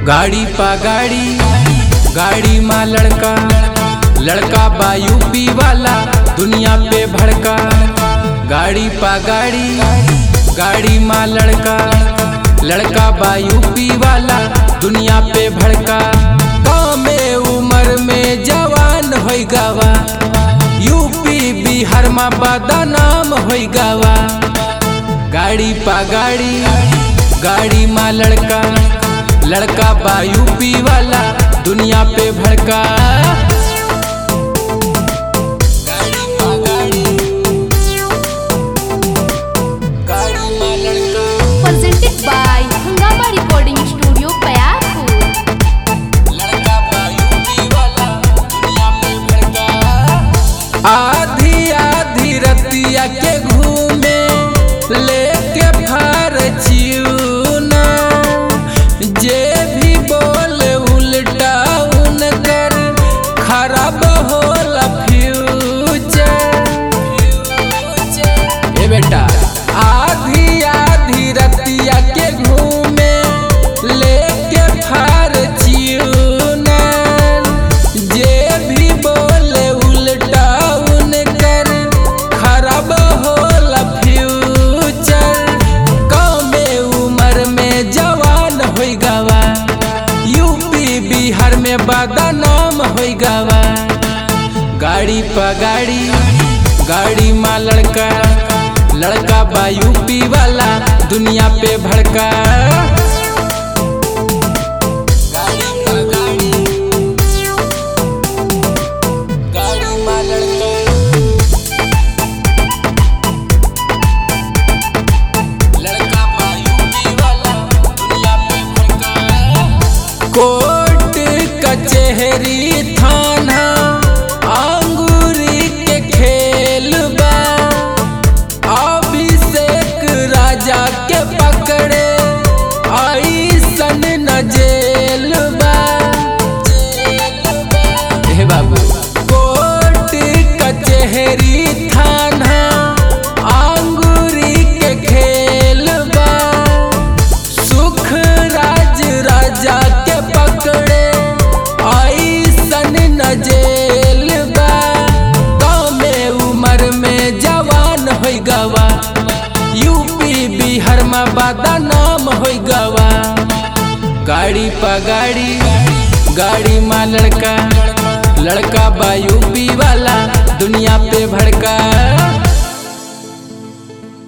गाड़ी पा गाड़ी, गाड़ी माँ लड़का, लड़का बा यूपी वाला दुनिया पे भड़का। गाड़ी पा गाड़ी, गाड़ी माँ लड़का, लड़का बा यूपी वाला दुनिया पे भड़का। गाँव में उम्र में जवान होई गावा, यूपी बिहार में बदनाम होई गावा। गाड़ी पा गाड़ी, गाड़ी माँ लड़का, लड़का बा यूपी वाला दुनिया पे भड़का। गाड़ी पा गाड़ी, गाड़ी माँ लड़का। Presented by Hungama Recording Studio, Payapur. लड़का बा यूपी वाला दुनिया पे भड़का। आधी आधी रतिया के घूमे लेके फारच्यूना, जे भी बोले उल्टा उनकर खराब होला फ्यूचर। ए बेटा, आधी आधी रतिया के घूमे लेके फारच्यूना, जे भी बोले उल्टा उनकर खराब होला फ्यूचर। गाँव में उम्र में जवान होई गावा, यूपी बिहार में बदनाम होई गावा। गाड़ी पा गाड़ी, गाड़ी माँ लड़का, लड़का बा यूपी वाला दुनिया पे भड़का। गाड़ी पा गाड़ी, गाड़ी माँ लड़का। लड़का बा यूपी वाला दुनिया पे भड़का। कोर्ट कचहरी थाना अंगूरी के खेल बा, अभिषेक राजा के पकड़े ऐसन न जेल बा। हे बाबू, कोर्ट कचहरी थाना अंगूरी के खेल बा, सुख राज राजा के पकड़े ऐसन न जेल बा। गाँव में उम्र में जवान होई गावा, यूपी बिहार में बदनाम होई गावा। गाड़ी पा गाड़ी, गाड़ी माँ लड़का, लड़का बा यूपी वाला